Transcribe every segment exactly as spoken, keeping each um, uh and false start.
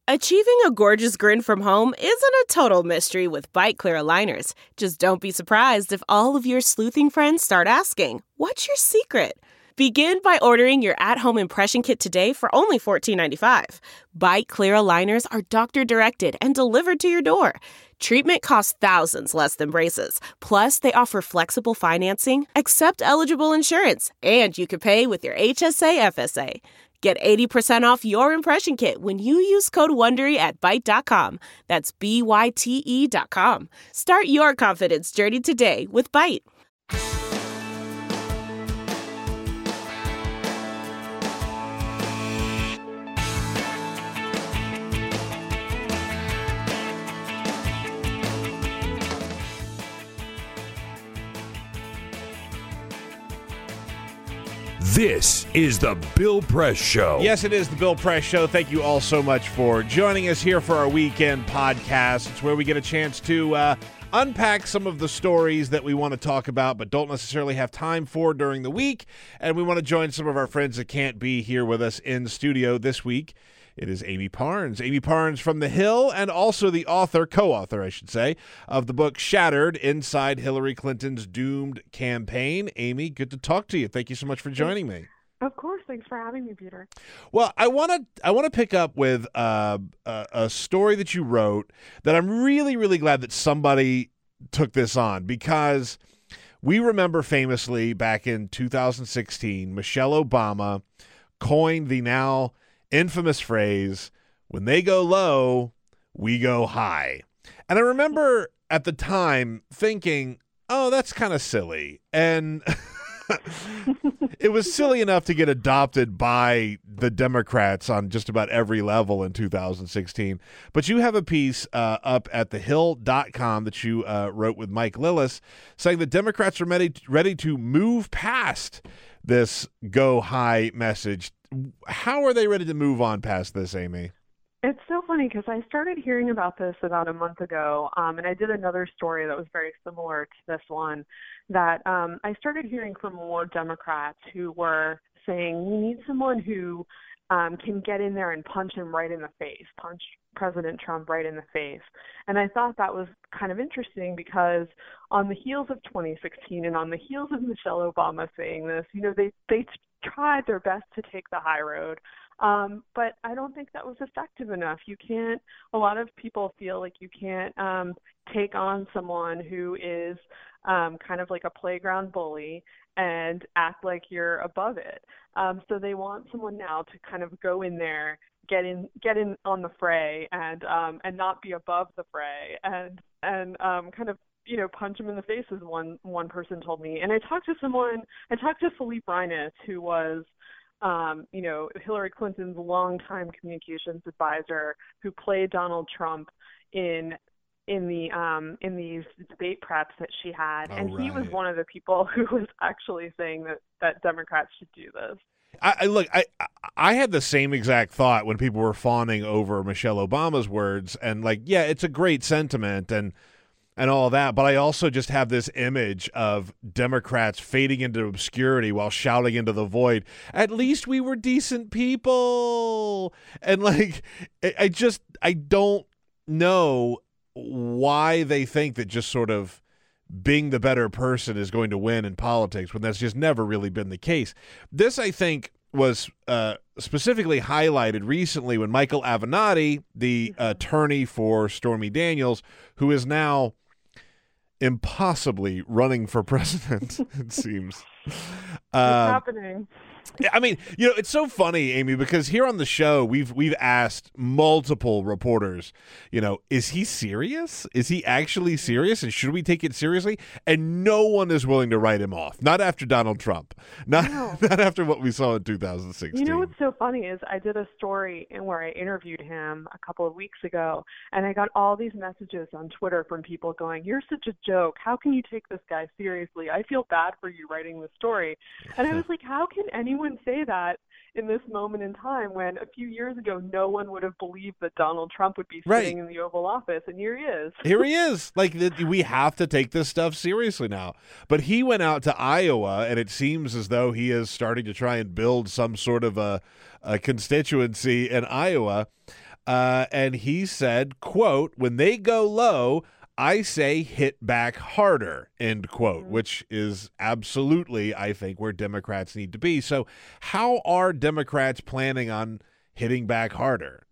Achieving a gorgeous grin from home isn't a total mystery with Byte Clear aligners. Just don't be surprised if all of your sleuthing friends start asking, "What's your secret?" Begin by ordering your at-home impression kit today for only fourteen ninety-five. Byte Clear aligners are doctor-directed and delivered to your door. Treatment costs thousands less than braces. Plus, they offer flexible financing, accept eligible insurance, and you can pay with your H S A F S A. Get eighty percent off your impression kit when you use code WONDERY at Byte dot com. That's B Y T E dot com. Start your confidence journey today with Byte. This is the Bill Press Show. Yes, it is the Bill Press Show. Thank you all so much for joining us here for our weekend podcast. It's where we get a chance to uh, unpack some of the stories that we want to talk about but don't necessarily have time for during the week. And we want to join some of our friends that can't be here with us in studio this week. It is Amy Parnes. Amy Parnes from The Hill, and also the author, co-author, I should say, of the book Shattered, Inside Hillary Clinton's Doomed Campaign. Amy, good to talk to you. Thank you so much for joining me. Of course. Thanks for having me, Peter. Well, I want to I want to pick up with uh, a, a story that you wrote that I'm really, really glad that somebody took this on, because we remember famously back in two thousand sixteen, Michelle Obama coined the now infamous phrase, "When they go low, we go high." And I remember at the time thinking, oh, that's kind of silly. And it was silly enough to get adopted by the Democrats on just about every level in two thousand sixteen. But you have a piece uh, up at the hill dot com that you uh, wrote with Mike Lillis saying that Democrats are ready, ready to move past this go high message. How are they ready to move on past this, Amy? It's so funny because I started hearing about this about a month ago, um, and I did another story that was very similar to this one, that um, I started hearing from more Democrats who were saying, we need someone who um, can get in there and punch him right in the face, punch President Trump right in the face. And I thought that was kind of interesting because on the heels of twenty sixteen and on the heels of Michelle Obama saying this, you know, they, they tried their best to take the high road. Um, but I don't think that was effective enough. You can't, a lot of people feel like you can't um, take on someone who is um, kind of like a playground bully and act like you're above it. Um, so they want someone now to kind of go in there, get in, get in on the fray, and um, and not be above the fray, and and um, kind of, you know, punch him in the face, as one one person told me. And I talked to someone, I talked to Philippe Reines, who was, um, you know, Hillary Clinton's longtime communications advisor, who played Donald Trump in in the um, in these debate preps that she had, oh, and right. he was one of the people who was actually saying that that Democrats should do this. I, I look, I I had the same exact thought when people were fawning over Michelle Obama's words, and like, yeah, it's a great sentiment, and. and all that, but I also just have this image of Democrats fading into obscurity while shouting into the void, "At least we were decent people." And like, I just, I don't know why they think that just sort of being the better person is going to win in politics when that's just never really been the case. This, I think, was uh, specifically highlighted recently when Michael Avenatti, the attorney for Stormy Daniels, who is now impossibly running for president, it seems. What's Um, happening? I mean, you know, it's so funny, Amy, because here on the show, we've we've asked multiple reporters, you know, is he serious? Is he actually serious? And should we take it seriously? And no one is willing to write him off. Not after Donald Trump. Not, No. not after what we saw in two thousand sixteen. You know what's so funny is I did a story in where I interviewed him a couple of weeks ago, and I got all these messages on Twitter from people going, "You're such a joke. How can you take this guy seriously? I feel bad for you writing this story." And I was like, how can anyone say that in this moment in time when a few years ago no one would have believed that Donald Trump would be sitting Right. in the Oval Office, and here he is. Here he is. Like, th- we have to take this stuff seriously now. But he went out to Iowa, and it seems as though he is starting to try and build some sort of a, a constituency in Iowa. Uh, and he said, quote, "When they go low, I say hit back harder," end quote, mm-hmm. which is absolutely, I think, where Democrats need to be. So how are Democrats planning on hitting back harder?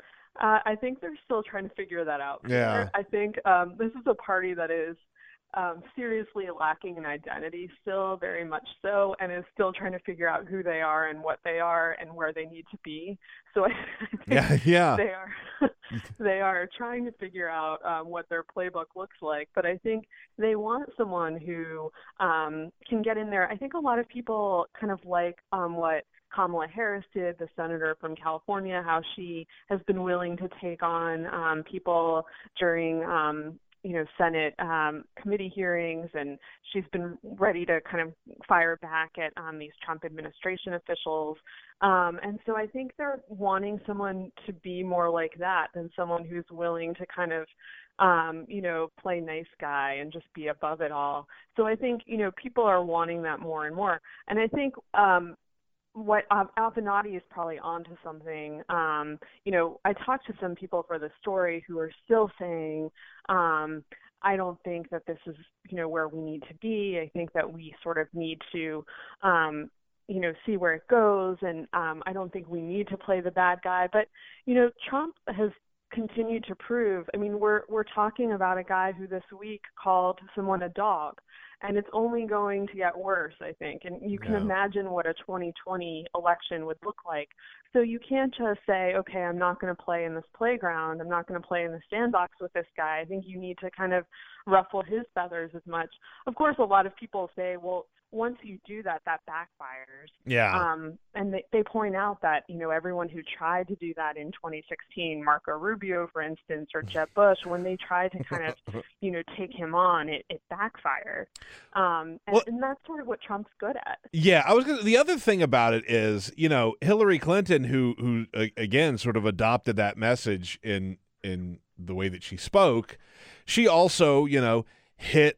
Uh, I think they're still trying to figure that out. Yeah. I think um, this is a party that is um, seriously lacking in identity still, very much so, and is still trying to figure out who they are and what they are and where they need to be. So I think yeah, yeah. they are they are trying to figure out um, what their playbook looks like. But I think they want someone who um, can get in there. I think a lot of people kind of like um, what Kamala Harris did, the senator from California, how she has been willing to take on um, people during, um, you know, Senate um, committee hearings, and she's been ready to kind of fire back at um, these Trump administration officials. Um, and so I think they're wanting someone to be more like that than someone who's willing to kind of Um, you know, play nice guy and just be above it all. So I think, you know, people are wanting that more and more. And I think um, what uh, Avenatti is probably onto something. Um, you know, I talked to some people for the story who are still saying, um, I don't think that this is, you know, where we need to be. I think that we sort of need to, um, you know, see where it goes. And um, I don't think we need to play the bad guy. But, you know, Trump has continued to prove, I mean, we're we're talking about a guy who this week called someone a dog, and it's only going to get worse, I think. And you can yeah. imagine what a twenty twenty election would look like. So you can't just say, okay, I'm not going to play in this playground. I'm not going to play in the sandbox with this guy. I think you need to kind of ruffle his feathers as much. Of course, a lot of people say, well, once you do that, that backfires. Yeah. Um, and they, they point out that, you know, everyone who tried to do that in twenty sixteen, Marco Rubio, for instance, or Jeb Bush, when they tried to kind of, you know, take him on, it, it backfired. Um, and, well, and that's sort of what Trump's good at. Yeah, I was gonna, the other thing about it is, you know, Hillary Clinton, who who again sort of adopted that message in in the way that she spoke, she also, you know, hit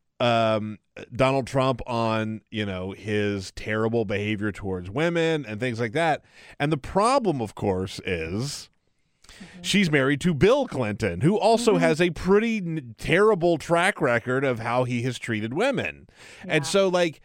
um, Donald Trump on, you know, his terrible behavior towards women and things like that. And the problem, of course, is mm-hmm. she's married to Bill Clinton, who also mm-hmm. has a pretty n- terrible track record of how he has treated women. Yeah. And so, like,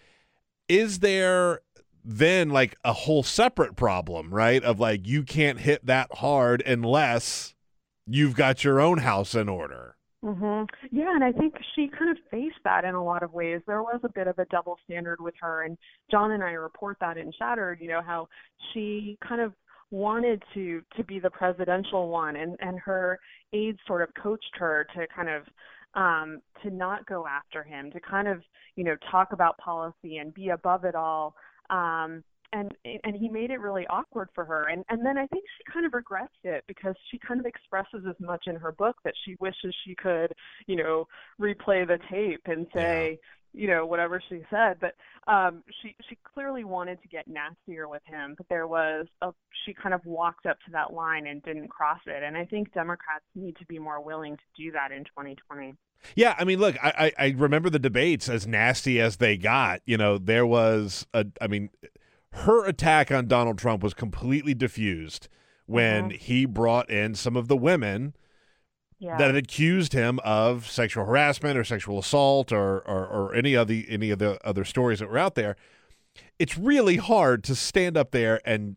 is there then, like, a whole separate problem, right, of, like, you can't hit that hard unless you've got your own house in order? Mm-hmm. Yeah, and I think she kind of faced that in a lot of ways. There was a bit of a double standard with her, and John and I report that in Shattered, you know, how she kind of wanted to to be the presidential one, and, and her aides sort of coached her to kind of um, to not go after him, to kind of, you know, talk about policy and be above it all. Um, And and he made it really awkward for her. And and then I think she kind of regrets it, because she kind of expresses as much in her book that she wishes she could, you know, replay the tape and say, yeah. you know, whatever she said. But um, she, she clearly wanted to get nastier with him. But there was a, she kind of walked up to that line and didn't cross it. And I think Democrats need to be more willing to do that in twenty twenty. Yeah, I mean, look, I, I, I remember the debates, as nasty as they got. You know, there was, a, I mean, her attack on Donald Trump was completely diffused when mm-hmm. he brought in some of the women yeah. that had accused him of sexual harassment or sexual assault or, or, or any of the any of the other stories that were out there. It's really hard to stand up there and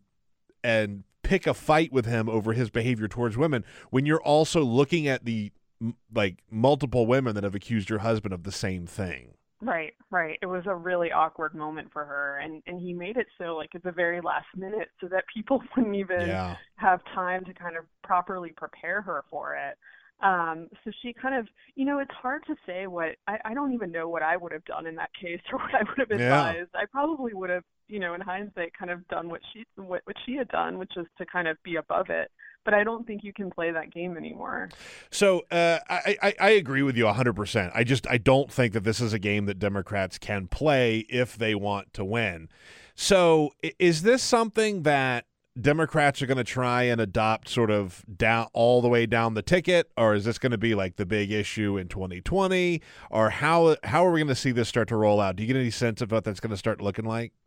and pick a fight with him over his behavior towards women when you're also looking at the like multiple women that have accused your husband of the same thing. Right, right. It was a really awkward moment for her, and, and he made it so, like, at the very last minute so that people wouldn't even yeah. have time to kind of properly prepare her for it. Um, so she kind of, you know, it's hard to say what, I, I don't even know what I would have done in that case or what I would have advised. Yeah. I probably would have, you know, in hindsight, kind of done what she, what, what she had done, which is to kind of be above it. But I don't think you can play that game anymore. So uh, I, I, I agree with you one hundred percent. I just I don't think that this is a game that Democrats can play if they want to win. So is this something that Democrats are going to try and adopt sort of down all the way down the ticket, or is this going to be like the big issue in twenty twenty? Or how how are we going to see this start to roll out? Do you get any sense of what that's going to start looking like?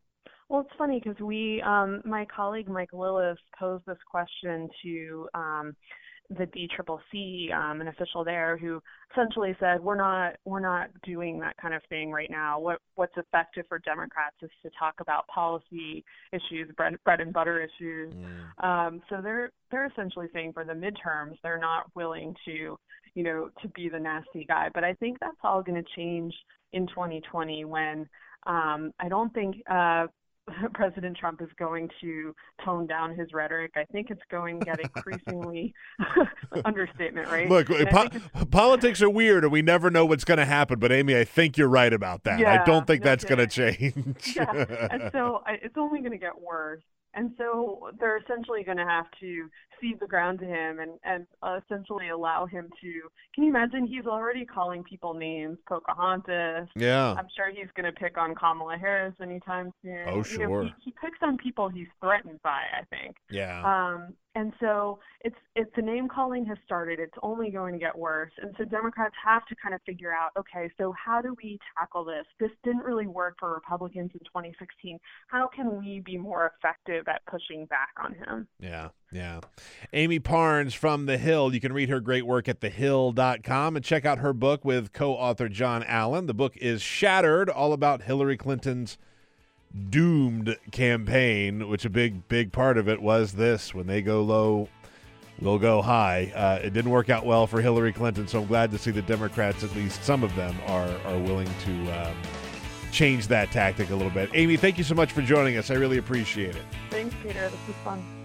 Well, it's funny because we, um, my colleague Mike Lillis posed this question to um, the D C C C, um, an official there, who essentially said, "We're not, we're not doing that kind of thing right now. What, what's effective for Democrats is to talk about policy issues, bread, bread and butter issues." Mm. Um, so they're, they're essentially saying for the midterms, they're not willing to, you know, to be the nasty guy. But I think that's all going to change in twenty twenty when um, I don't think. Uh, President Trump is going to tone down his rhetoric. I think it's going to get increasingly understatement, right? Look, po- politics are weird, and we never know what's going to happen. But Amy, I think you're right about that. Yeah, I don't think no that's going to change. Yeah, and so I, it's only going to get worse. And so they're essentially going to have to cede the ground to him and, and uh, essentially allow him to – can you imagine he's already calling people names, Pocahontas. Yeah. I'm sure he's going to pick on Kamala Harris anytime soon. Oh, sure. You know, he, he picks on people he's threatened by, I think. Yeah. Um, and so it's it's the name calling has started. It's only going to get worse. And so Democrats have to kind of figure out, okay, so how do we tackle this? This didn't really work for Republicans in twenty sixteen. How can we be more effective at pushing back on him? Yeah, yeah. Amy Parnes from The Hill. You can read her great work at the hill dot com and check out her book with co-author John Allen. The book is Shattered, all about Hillary Clinton's doomed campaign, which a big, big part of it was this: when they go low, we'll go high. Uh, it didn't work out well for Hillary Clinton, so I'm glad to see the Democrats, at least some of them, are are willing to um, change that tactic a little bit. Amy, thank you so much for joining us. I really appreciate it. Thanks, Peter. This was fun.